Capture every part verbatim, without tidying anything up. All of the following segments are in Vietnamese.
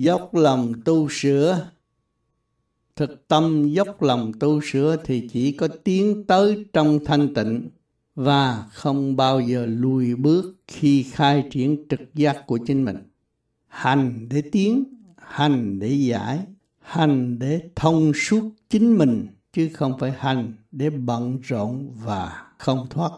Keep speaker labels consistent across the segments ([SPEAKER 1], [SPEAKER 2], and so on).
[SPEAKER 1] Dốc lòng tu sửa. Thực tâm dốc lòng tu sửa thì chỉ có tiến tới trong thanh tịnh và không bao giờ lùi bước khi khai triển trực giác của chính mình. Hành để tiến, hành để giải, hành để thông suốt chính mình, chứ không phải hành để bận rộn và không thoát.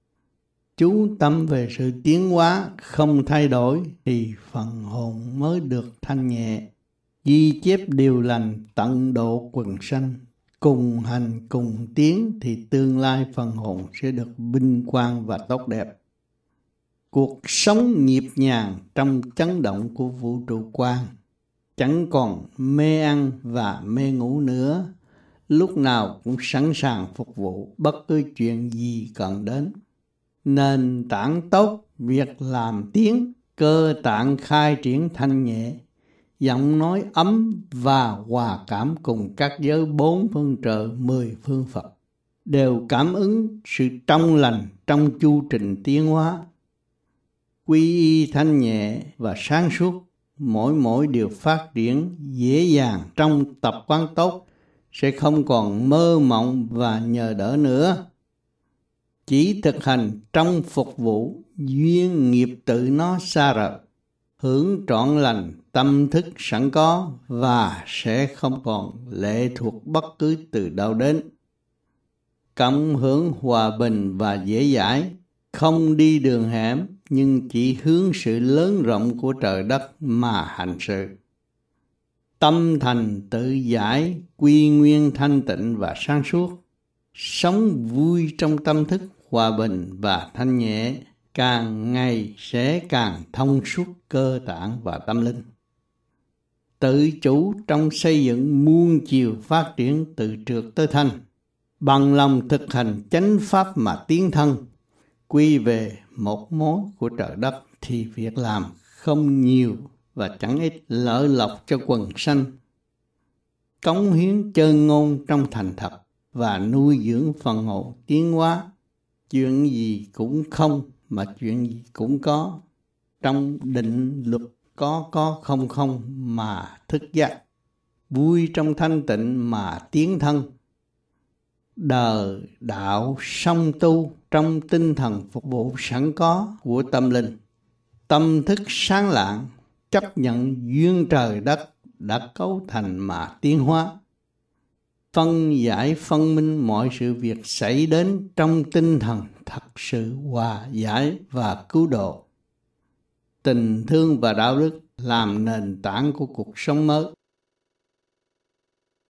[SPEAKER 1] Chú tâm về sự tiến hóa không thay đổi thì phần hồn mới được thanh nhẹ. Ghi chép điều lành tận độ quần sanh, cùng hành cùng tiến thì tương lai phần hồn sẽ được vinh quang và tốt đẹp. Cuộc sống nhịp nhàng trong chấn động của vũ trụ quang, chẳng còn mê ăn và mê ngủ nữa, lúc nào cũng sẵn sàng phục vụ bất cứ chuyện gì cần đến. Nền tảng tốt, việc làm tiến, cơ tạng khai triển thanh nhẹ, giọng nói ấm và hòa cảm cùng các giới bốn phương trời mười phương Phật, đều cảm ứng sự trong lành trong chu trình tiến hóa. Quy y thanh nhẹ và sáng suốt, mỗi mỗi điều phát triển dễ dàng trong tập quán tốt, sẽ không còn mơ mộng và nhờ đỡ nữa. Chỉ thực hành trong phục vụ, duyên nghiệp tự nó xa rời, hưởng trọn lành tâm thức sẵn có và sẽ không còn lệ thuộc bất cứ từ đâu đến. Cộng hưởng hòa bình và dễ dãi, không đi đường hẻm nhưng chỉ hướng sự lớn rộng của trời đất mà hành sự. Tâm thành tự giải, quy nguyên thanh tịnh và sáng suốt, sống vui trong tâm thức hòa bình và thanh nhẹ, càng ngày sẽ càng thông suốt cơ tạng và tâm linh. Tự chủ trong xây dựng muôn chiều phát triển từ trượt tới thanh, bằng lòng thực hành chánh pháp mà tiến thân, quy về một mối của trời đất thì việc làm không nhiều và chẳng ít lợi lộc cho quần sanh. Cống hiến chân ngôn trong thành thật và nuôi dưỡng phần hồn tiến hóa. Chuyện gì cũng không mà chuyện gì cũng có. Trong định luật có có không không mà thức giác. Vui trong thanh tịnh mà tiến thân. Đời đạo song tu trong tinh thần phục vụ sẵn có của tâm linh. Tâm thức sáng lạng, chấp nhận duyên trời đất đã cấu thành mà tiến hóa. Phân giải phân minh mọi sự việc xảy đến trong tinh thần thật sự hòa giải và cứu độ. Tình thương và đạo đức làm nền tảng của cuộc sống mới.